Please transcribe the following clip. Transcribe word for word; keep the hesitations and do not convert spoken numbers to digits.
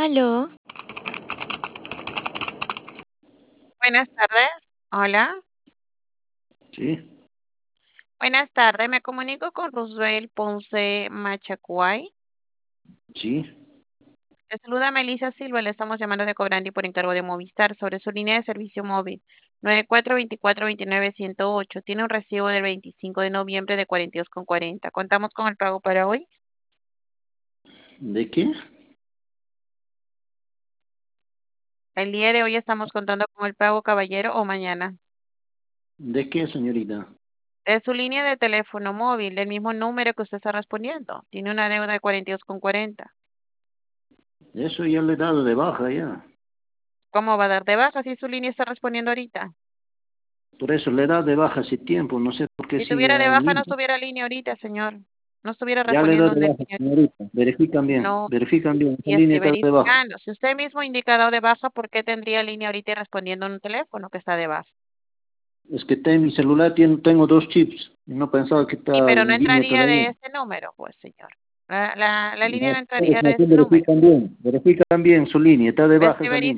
Aló, Buenas tardes. Hola. Sí, Buenas tardes. Me comunico con Roosevelt Ponce Machacuay. sí. Le saluda Melissa Silva. Le estamos llamando de Cobrandi por encargo de Movistar sobre su línea de servicio móvil nueve cuatro dos cuatro dos nueve cero ocho. Tiene un recibo del veinticinco de noviembre de cuarenta y dos con cuarenta. ¿Contamos con el pago para hoy? ¿De qué? El día de hoy estamos contando con el pago, caballero, o mañana. ¿De qué, señorita? Es su línea de teléfono móvil, del mismo número que usted está respondiendo. Tiene una deuda de cuarenta y dos con cuarenta. Eso ya le he dado de baja ya. ¿Cómo va a dar de baja si su línea está respondiendo ahorita? Por eso le he dado de baja hace tiempo. No sé por qué Si sigue tuviera de ahí baja, no mismo. estuviera línea ahorita, señor. No estuviera Ya le he dado respondiendo de donde baja, línea. señorita. Verifican bien. No, Verifican bien. Esa y línea esté está de baja. verificando. Si usted mismo indica dado de baja, ¿por qué tendría línea ahorita y respondiendo en un teléfono que está de baja? Es que en mi celular tiene- tengo dos chips. Y no pensaba que Y está pero no en línea entraría todavía. de este número, pues, señor. La, la, la línea No, no ustedes entraría de no este número. verifican bien. Verifican bien su línea. Está de baja Esté esa línea.